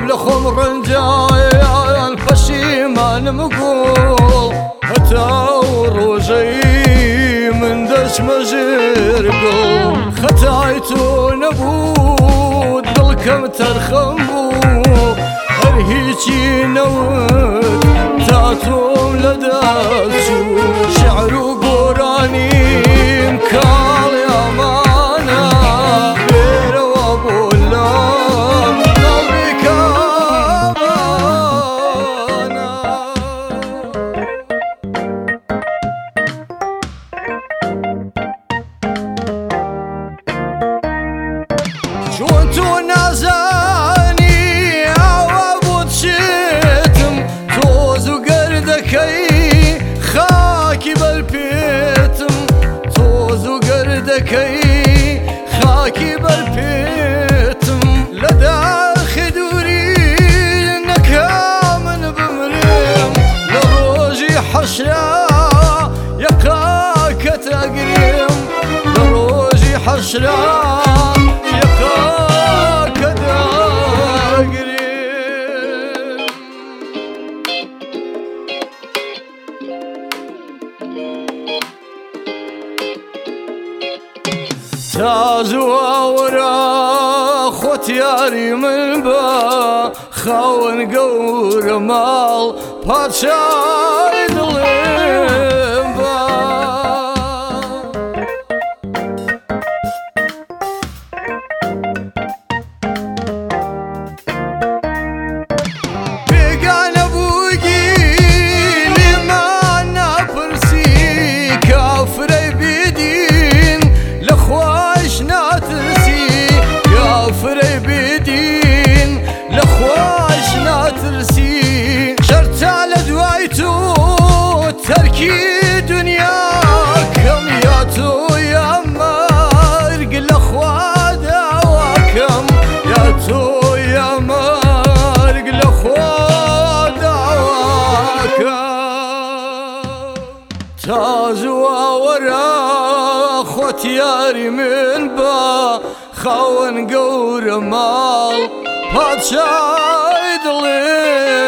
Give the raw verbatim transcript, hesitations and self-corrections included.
لخم رنجايان پشیمان مقول هتا روجي من دش مجر قول ختايتو نبود دلكم ترخمو هر هيجي نود تاتوم لداتو شعرو قراني مكال يا مانا غير وابولا قلبي كامانا شونتو نازاني عوابود شتم توزو قردكي خاكي بالبيتم توزو قردكي خاكي بالبيتم لداخي دوري نكامن بمريم لروجي حشا يقاك تقريم لروجي حشا يقاك تقريم تازوا ورا خوتياري من با خاون قور مال باتشاي دلم با بيقان ابوكي لما نابرسي كافري بيدين لخواش ناترسي كافري بيدين لخواش ناترسي شرطا لدوايتو تركي دنيا كم ياتو يا مرق لخوا دعواكم ياتو يا مرق لخوا دعواكم تازوا ورا خوتياري من با خاون قور مال باتشاي دلم